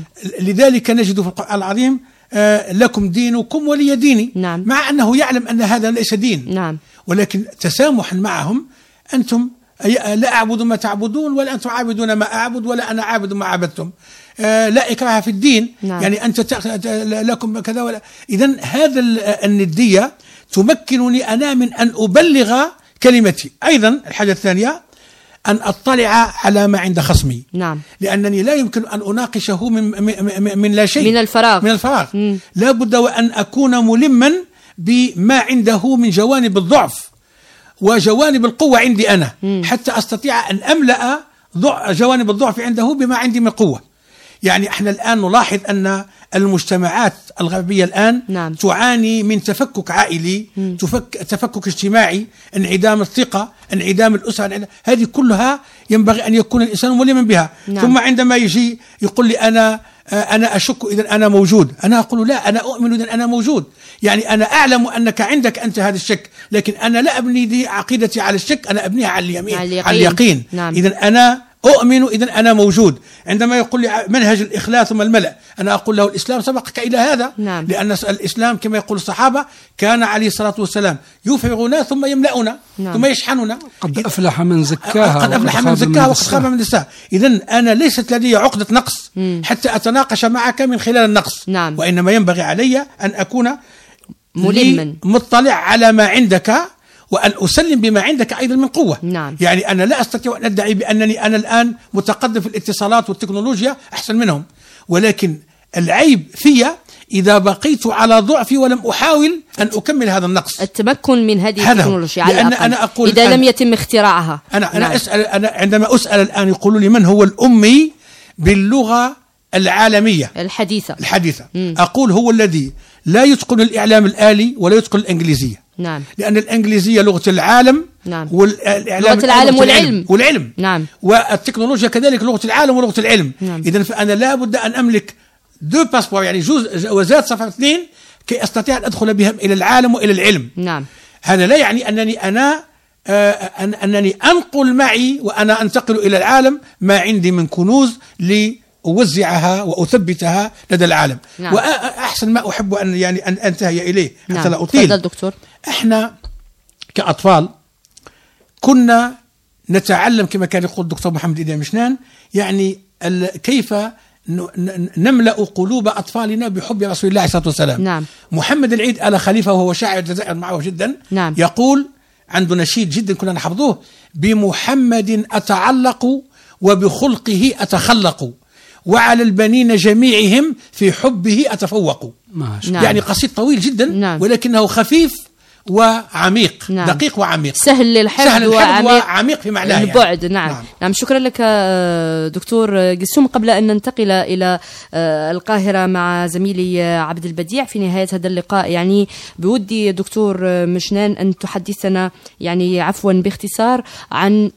لذلك نجد في القرآن العظيم لكم دينكم ولي ديني. مع أنه يعلم أن هذا ليس دين. ولكن تسامحا معهم، أنتم لا أعبد ما تعبدون ولا أنتم عابدون ما أعبد ولا أنا عابد ما عبدتم. لا إكراه في الدين. يعني أنت لكم كذا ولا. إذن هذا الندية تمكنني أنا من أن أبلغ كلمتي. أيضا الحاجة الثانية أن أطلع على ما عند خصمي. لأنني لا يمكن أن أناقشه من لا شيء، من الفراغ. لا بد وأن أكون ملما بما عنده من جوانب الضعف وجوانب القوة عندي أنا، حتى أستطيع أن أملأ جوانب الضعف عنده بما عندي من قوة. يعني احنا الآن نلاحظ أن المجتمعات الغربية الآن تعاني من تفكك عائلي، تفكك اجتماعي، انعدام الثقة، انعدام الأسرة. هذه كلها ينبغي أن يكون الإنسان ملما بها. ثم عندما يجي يقول لي أنا أشك إذا أنا موجود، أنا أقول لا، أنا أؤمن إذا أنا موجود. يعني أنا أعلم أنك عندك أنت هذا الشك، لكن أنا لا أبني دي عقيدتي على الشك، أنا أبنيها على اليقين. إذا أنا أؤمن إذن أنا موجود. عندما يقول لي منهج الإخلاص ثم الملأ، أنا أقول له الإسلام سبقك إلى هذا. لأن الإسلام كما يقول الصحابة كان عليه الصلاة والسلام يفرغنا ثم يملأنا ثم يشحننا. قد أفلح من زكاها وقد خاب من دساها. إذن أنا ليست لدي عقدة نقص حتى أتناقش معك من خلال النقص. وإنما ينبغي علي أن أكون ملما مطلع على ما عندك، وأن أسلم بما عندك أيضا من قوة. يعني أنا لا أستطيع أن أدعي بأنني أنا الآن متقدم في الاتصالات والتكنولوجيا أحسن منهم، ولكن العيب فيا إذا بقيت على ضعفي ولم أحاول أن أكمل هذا النقص. التمكن من هذه التكنولوجيا على الأقل، أنا أقول إذا لم يتم اختراعها. أنا أسأل، أنا عندما أسأل الآن يقولوا لي من هو الأمي باللغة العالمية الحديثة. أقول هو الذي لا يتقن الإعلام الآلي ولا يتقن الإنجليزية. لأن الإنجليزية لغة العالم. والإعلام لغة العالم والعلم. والتكنولوجيا كذلك لغة العالم ولغة العلم. إذن فأنا لا بد أن أملك دو باسبور، يعني جوازات سفر 2، كي أستطيع أن أدخل بهم إلى العالم وإلى العلم. هذا لا يعني أنني أنقل معي وأنا أنتقل إلى العالم ما عندي من كنوز أوزعها وأثبتها لدى العالم. وأحسن ما أحب أن أنتهي إليه حتى لا أطيل. تفضل دكتور. إحنا كأطفال كنا نتعلم كما كان يقول الدكتور محمد إيدي مشنان، يعني كيف نملأ قلوب أطفالنا بحب رسول الله صلى الله عليه وسلم. محمد العيد آل خليفة وهو شاعر الجزائر معروف جدا. يقول عنده نشيد جدا كنا نحفظوه: بمحمد أتعلق وبخلقه أتخلق وعلى البنين جميعهم في حبه أتفوق. يعني قصيد طويل جدا ولكنه خفيف وعميق. دقيق وعميق، سهل للحفظ وعميق في معناه البعد. نعم. شكرا لك دكتور قسوم. قبل أن ننتقل إلى القاهرة مع زميلي عبد البديع في نهاية هذا اللقاء، يعني بودي دكتور مشنان أن تحدثنا باختصار عن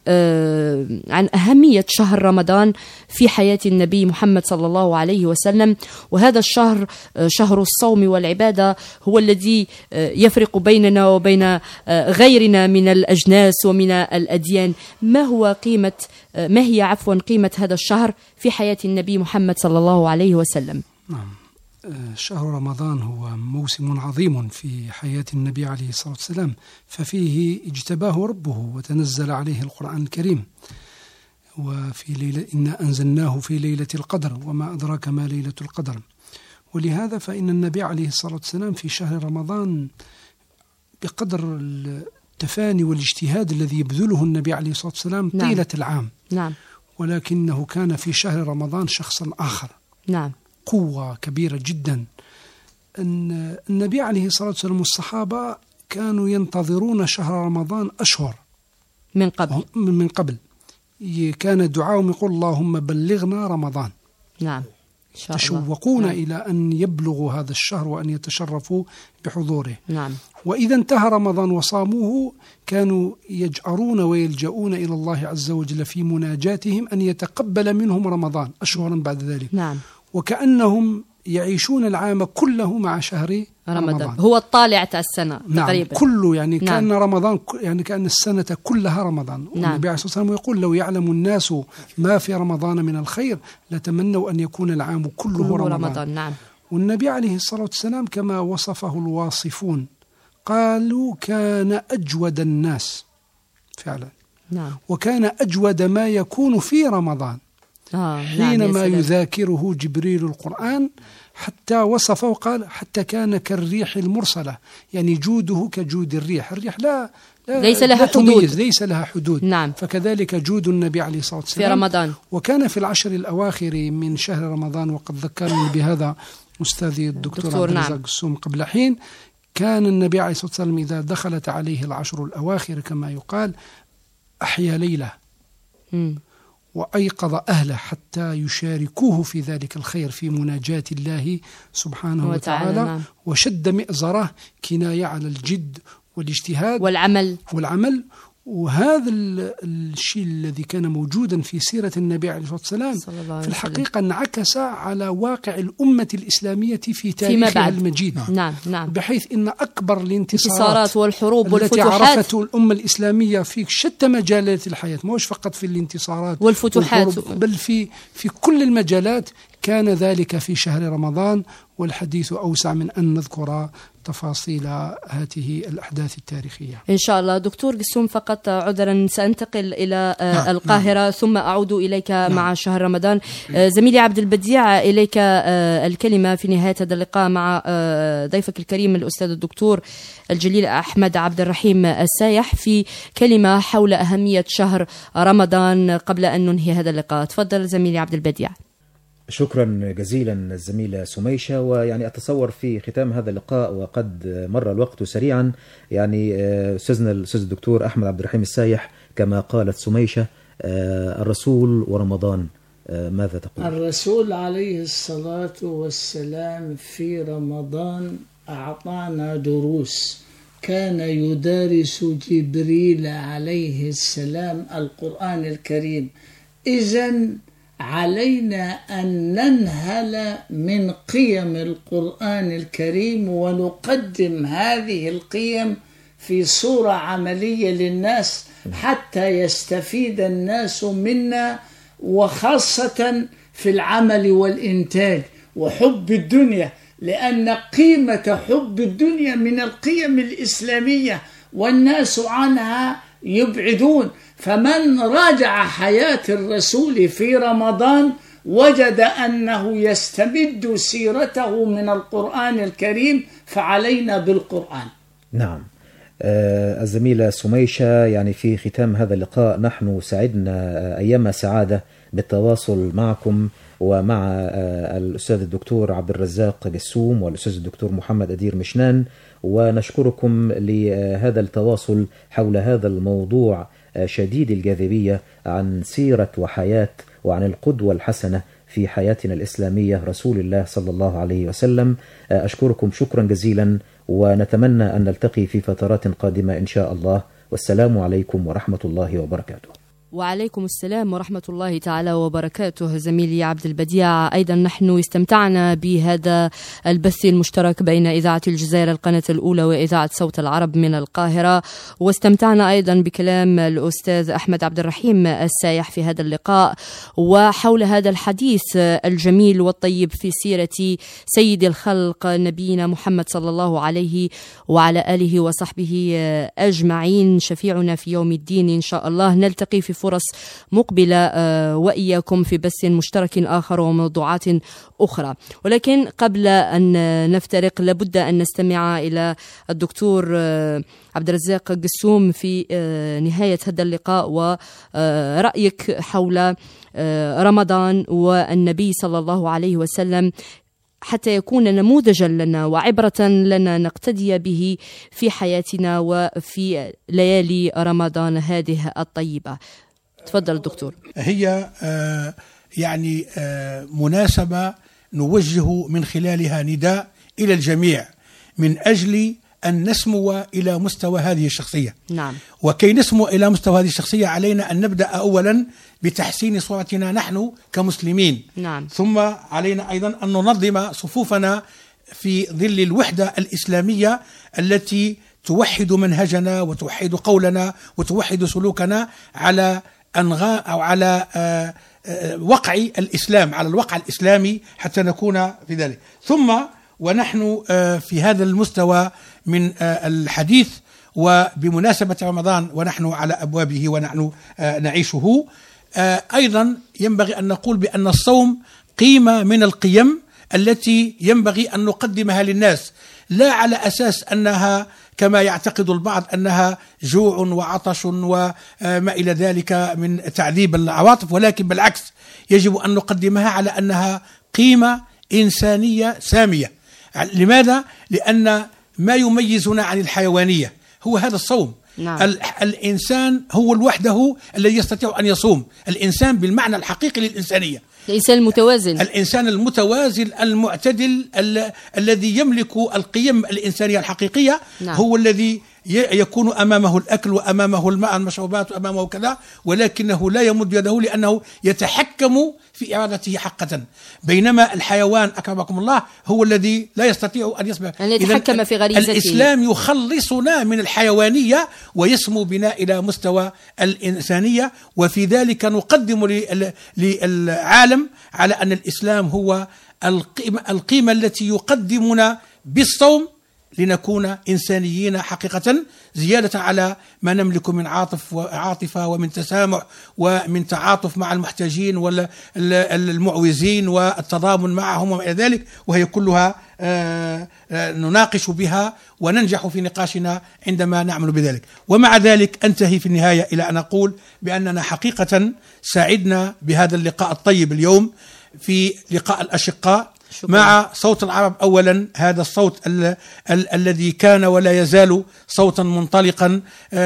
أهمية شهر رمضان في حياة النبي محمد صلى الله عليه وسلم. وهذا الشهر شهر الصوم والعبادة هو الذي يفرق بيننا وبين غيرنا من الأجناس ومن الأديان. ما هي قيمة هذا الشهر في حياة النبي محمد صلى الله عليه وسلم؟ شهر رمضان هو موسم عظيم في حياة النبي عليه الصلاة والسلام، ففيه اجتباه ربه وتنزل عليه القرآن الكريم. وفي ليلة إنا أنزلناه في ليلة القدر وما أدراك ما ليلة القدر. ولهذا فإن النبي عليه الصلاة والسلام في شهر رمضان بقدر التفاني والاجتهاد الذي يبذله النبي عليه الصلاة والسلام طيلة العام، ولكنه كان في شهر رمضان شخصا آخر. قوة كبيرة جدا. أن النبي عليه الصلاة والسلام والصحابة كانوا ينتظرون شهر رمضان أشهر من قبل. كان دعاهم يقول اللهم بلغنا رمضان. تشوقون إلى أن يبلغوا هذا الشهر وأن يتشرفوا بحضوره. وإذا انتهى رمضان وصاموه كانوا يجأرون ويلجؤون إلى الله عز وجل في مناجاتهم أن يتقبل منهم رمضان أشهرا بعد ذلك. وكأنهم يعيشون العام كله مع شهر رمضان. هو الطالع تاع السنة نعم كله، يعني نعم. كأن رمضان يعني كأن السنة كلها رمضان. نعم. والنبي عليه الصلاة والسلام يقول لو يعلم الناس ما في رمضان من الخير لتمنوا أن يكون العام كله رمضان. نعم. والنبي عليه الصلاة والسلام كما وصفه الواصفون قالوا كان أجود الناس فعلا. نعم. وكان أجود ما يكون في رمضان حينما يذاكره جبريل القرآن، حتى وصفه قال حتى كان كالريح المرسلة، يعني جوده كجود الريح. الريح ليس لها حدود. ليس لها حدود. نعم. فكذلك جود النبي عليه الصلاة والسلام في رمضان. وكان في العشر الأواخر من شهر رمضان، وقد ذكرني بهذا أستاذي الدكتور عبد الرزاق السوم قبل حين، كان النبي عليه الصلاة والسلام إذا دخلت عليه العشر الأواخر كما يقال أحيا ليلة وأيقظ أهله حتى يشاركوه في ذلك الخير في مناجاة الله سبحانه وتعالى. نعم. وشد مئزره كناية على الجد والاجتهاد والعمل. وهذا الشيء الذي كان موجودا في سيرة النبي عليه الصلاة والسلام في الحقيقة انعكس على واقع الأمة الإسلامية في تاريخها المجيد. نعم. نعم. بحيث إن أكبر الانتصارات والحروب التي عرفته الأمة الإسلامية في شتى مجالات الحياة، مش فقط في الانتصارات والفتوحات بل في كل المجالات، كان ذلك في شهر رمضان. والحديث أوسع من أن نذكر تفاصيل هذه الأحداث التاريخية إن شاء الله. دكتور قسوم، فقط عذرا سأنتقل إلى القاهرة ثم أعود إليك مع شهر رمضان. زميلي عبد البديع، إليك الكلمة في نهاية هذا اللقاء مع ضيفك الكريم الأستاذ الدكتور الجليل أحمد عبد الرحيم السايح في كلمة حول أهمية شهر رمضان قبل أن ننهي هذا اللقاء. تفضل زميلي عبد البديع. شكرا جزيلا الزميلة سميشة. ويعني أتصور في ختام هذا اللقاء وقد مر الوقت سريعا، يعني أستاذنا الأستاذ الدكتور أحمد عبد الرحيم السايح كما قالت سميشة، الرسول ورمضان ماذا تقول؟ الرسول عليه الصلاة والسلام في رمضان أعطانا دروس، كان يدارس جبريل عليه السلام القرآن الكريم. إذن علينا أن ننهل من قيم القرآن الكريم ونقدم هذه القيم في صورة عملية للناس حتى يستفيد الناس منا، وخاصة في العمل والإنتاج وحب الدنيا، لأن قيمة حب الدنيا من القيم الإسلامية والناس عنها يبعدون. فمن راجع حياة الرسول في رمضان وجد أنه يستمد سيرته من القرآن الكريم، فعلينا بالقرآن. نعم. الزميلة سميشة، يعني في ختام هذا اللقاء نحن سعدنا أيام سعادة بالتواصل معكم ومع الأستاذ الدكتور عبد الرزاق جسوم والأستاذ الدكتور محمد أدير مشنان، ونشكركم لهذا التواصل حول هذا الموضوع شديد الجاذبية عن سيرة وحياة وعن القدوة الحسنة في حياتنا الإسلامية رسول الله صلى الله عليه وسلم. أشكركم شكرا جزيلا، ونتمنى أن نلتقي في فترات قادمة إن شاء الله. والسلام عليكم ورحمة الله وبركاته. وعليكم السلام ورحمة الله تعالى وبركاته. زميلي عبد البديع، أيضا نحن استمتعنا بهذا البث المشترك بين إذاعة الجزائر القناة الأولى وإذاعة صوت العرب من القاهرة، واستمتعنا أيضا بكلام الأستاذ أحمد عبد الرحيم السايح في هذا اللقاء وحول هذا الحديث الجميل والطيب في سيرة سيد الخلق نبينا محمد صلى الله عليه وعلى آله وصحبه أجمعين، شفيعنا في يوم الدين إن شاء الله. نلتقي في فرص مقبلة وإياكم في بث مشترك آخر وموضوعات أخرى، ولكن قبل أن نفترق لابد أن نستمع إلى الدكتور عبد الرزاق جسوم في نهاية هذا اللقاء ورأيك حول رمضان والنبي صلى الله عليه وسلم حتى يكون نموذجا لنا وعبرة لنا نقتدي به في حياتنا وفي ليالي رمضان هذه الطيبة. تفضل الدكتور. هي يعني مناسبة نوجه من خلالها نداء إلى الجميع من أجل أن نسمو إلى مستوى هذه الشخصية. نعم. وكي نسمو إلى مستوى هذه الشخصية علينا أن نبدأ أولا بتحسين صورتنا نحن كمسلمين. نعم. ثم علينا أيضا أن ننظم صفوفنا في ظل الوحدة الإسلامية التي توحد منهجنا وتوحد قولنا وتوحد سلوكنا على أنغاء أو على وقع الإسلام، على الوقع الإسلامي، حتى نكون في ذلك. ثم ونحن في هذا المستوى من الحديث وبمناسبة رمضان ونحن على أبوابه ونحن نعيشه، أيضا ينبغي أن نقول بأن الصوم قيمة من القيم التي ينبغي أن نقدمها للناس، لا على أساس أنها كما يعتقد البعض أنها جوع وعطش وما إلى ذلك من تعذيب العواطف، ولكن بالعكس يجب أن نقدمها على أنها قيمة إنسانية سامية. لماذا؟ لأن ما يميزنا عن الحيوانية هو هذا الصوم. نعم. الإنسان هو لوحده الذي يستطيع أن يصوم، الإنسان بالمعنى الحقيقي للإنسانية، الإنسان المتوازن، الإنسان المتوازن المعتدل الذي يملك القيم الإنسانية الحقيقية. نعم. هو الذي يكون أمامه الأكل وأمامه الماء المشروبات وأمامه كذا، ولكنه لا يمد يده لأنه يتحكم في إرادته حقا، بينما الحيوان أكرمكم الله هو الذي لا يستطيع أن يصبح، أن يتحكم في غريزته. الإسلام يخلصنا من الحيوانية ويسمو بنا إلى مستوى الإنسانية، وفي ذلك نقدم للعالم على أن الإسلام هو القيمة التي يقدمنا بالصوم لنكون إنسانيين حقيقة، زيادة على ما نملك من عاطفة ومن تسامح ومن تعاطف مع المحتاجين والمعوزين والتضامن معهم وما إلى ذلك، وهي كلها نناقش بها وننجح في نقاشنا عندما نعمل بذلك. ومع ذلك أنتهي في النهاية إلى أن أقول بأننا حقيقة سعدنا بهذا اللقاء الطيب اليوم في لقاء الأشقاء. شكرا. مع صوت العرب أولا، هذا الصوت الذي كان ولا يزال صوتا منطلقا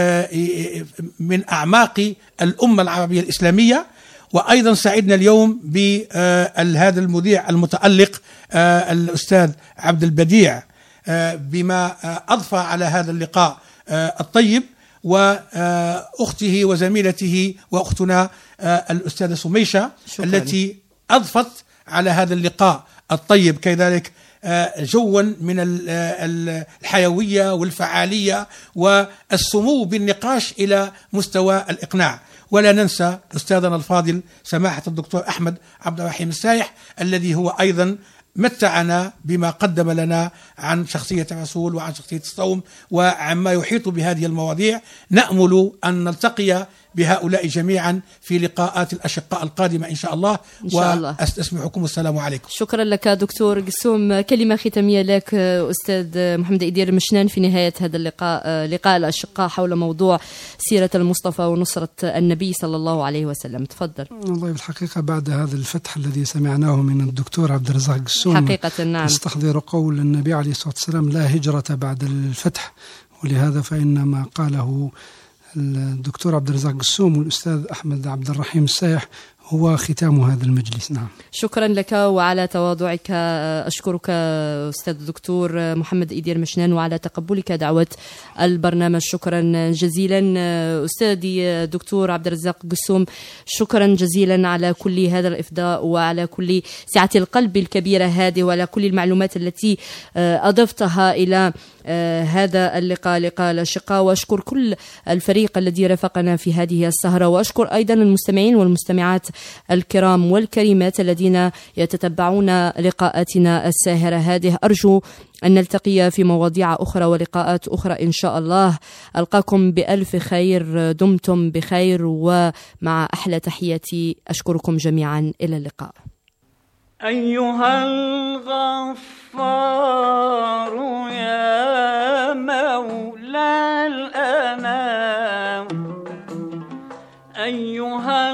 من أعماق الأمة العربية الإسلامية. وأيضا سعدنا اليوم بهذا المذيع المتألق الأستاذ عبد البديع بما أضفى على هذا اللقاء الطيب، وأخته وزميلته وأختنا الأستاذة سميشة. شكرا. التي أضفت على هذا اللقاء الطيب كذلك جوا من الحيوية والفعالية والسمو بالنقاش إلى مستوى الإقناع. ولا ننسى أستاذنا الفاضل سماحة الدكتور أحمد عبد الرحيم السايح الذي هو أيضا متعنا بما قدم لنا عن شخصية الرسول وعن شخصية الصوم وعما يحيط بهذه المواضيع. نأمل أن نلتقي بهؤلاء جميعا في لقاءات الأشقاء القادمة إن شاء الله. إن شاء الله. وأستسمحكم والسلام عليكم. شكرا لك دكتور قسوم. كلمة ختامية لك أستاذ محمد إدير مشنان في نهاية هذا اللقاء، لقاء الأشقاء حول موضوع سيرة المصطفى ونصرة النبي صلى الله عليه وسلم. تفضل. والله بالحقيقة بعد هذا الفتح الذي سمعناه من الدكتور عبد الرزاق قسوم حقيقة نعم نستحضر قول النبي عليه الصلاة والسلام لا هجرة بعد الفتح، ولهذا فإن ما قاله الدكتور عبد الرزاق قسوم والأستاذ أحمد عبد الرحيم السايح هو ختام هذا المجلس. نعم. شكرا لك وعلى تواضعك. أشكرك أستاذ الدكتور محمد إدير مشنان وعلى تقبلك دعوة البرنامج. شكرا جزيلا. أستاذي الدكتور عبد الرزاق قسوم، شكرا جزيلا على كل هذا الإفضاء وعلى كل سعة القلب الكبيرة هذه وعلى كل المعلومات التي أضفتها إلى هذا اللقاء، لقاء الأشقاء. وأشكر كل الفريق الذي رافقنا في هذه السهرة، وأشكر أيضا المستمعين والمستمعات الكرام والكريمات الذين يتتبعون لقاءاتنا الساهرة هذه. أرجو أن نلتقي في مواضيع أخرى ولقاءات أخرى إن شاء الله. ألقاكم بألف خير، دمتم بخير، ومع أحلى تحياتي أشكركم جميعا. إلى اللقاء. أيها الغفار يا مولى الأنام، أيها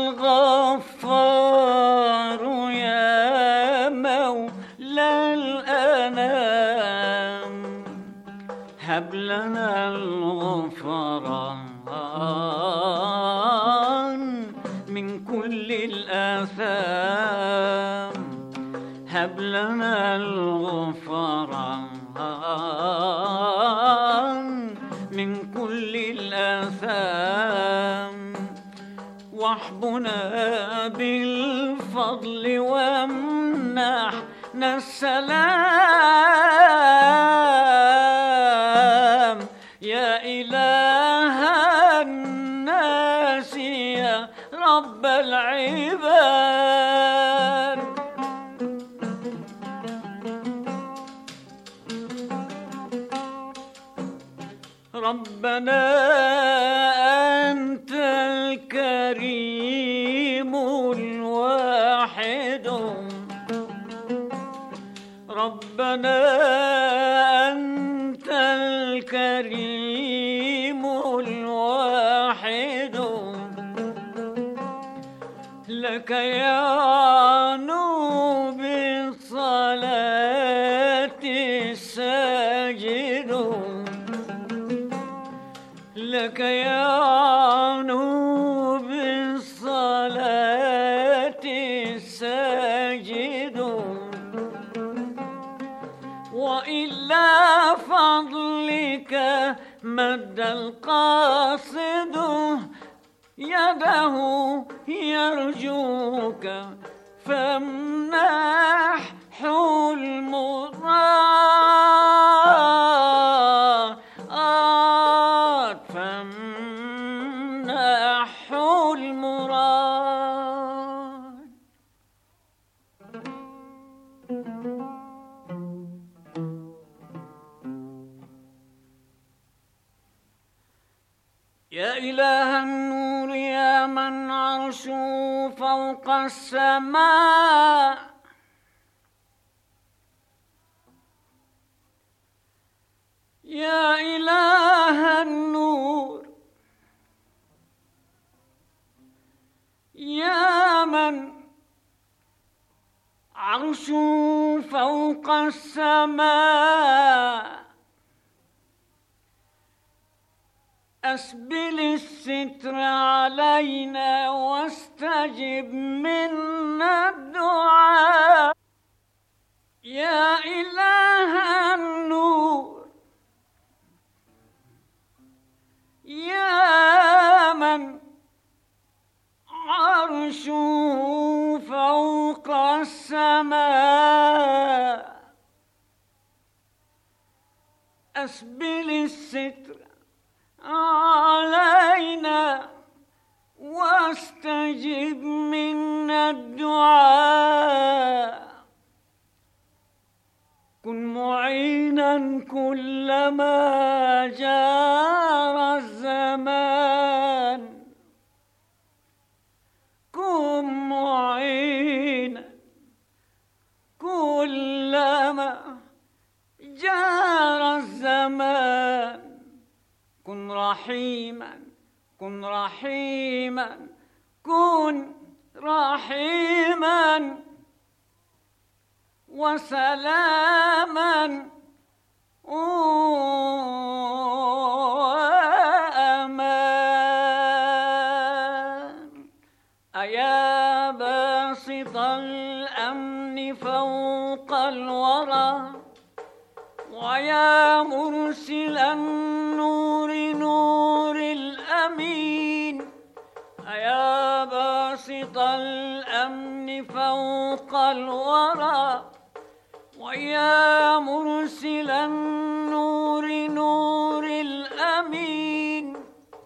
الغفار يا مولى الأنام، هب لنا الغفران من كل الآثام، هب لنا الغفران صحبنا بالفضل وامنحنا السلام يا إله الناس يا رب العباد. ربنا أنت الكريم الواحد، ربنا أنت الكريم الواحد، لك يعنو بالصلاة الساجد، لك يعنو بالصلاة الساجد، وإلا فضلك مد القاصد يده يرجوك فامنحه المراد، فامنحه المراد. يا إله النور يا من عرشه فوق السماء، يا إله النور يا من عرشه فوق السماء، أسبل الستر علينا واستجب منا الدعاء، يا إله النور يا من عرشه فوق السماء، أسبل الستر علينا واستجب منا الدعاء، كن معينا كلما جار الزمان، كن معينا كلما جار الزمان، كن رحيما كن رحيما كن رحيما وسلاما وأمان. أيا باسط الأمن فوق الورى، ويا مرسل النور نور الأمين، أيا باسط الأمن فوق الورى، ويا مرسل النور نور الأمين،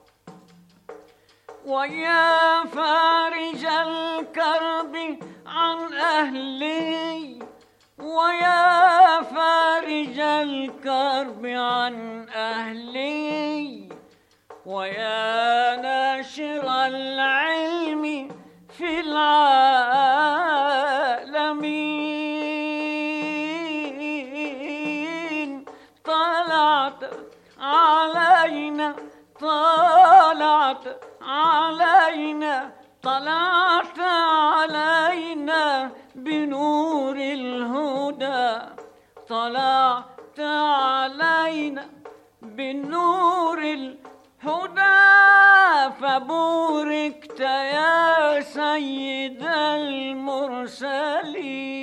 ويا فارج الكرب عن أهلي، ويا فارج الكرب عن أهلي، ويا ناشر العلم في العالمين، طلعت علينا طلعت علينا طلعت علينا بنور الهدى، طلعت علينا بنور الهدى، فبوركت يا سيد المرسلين.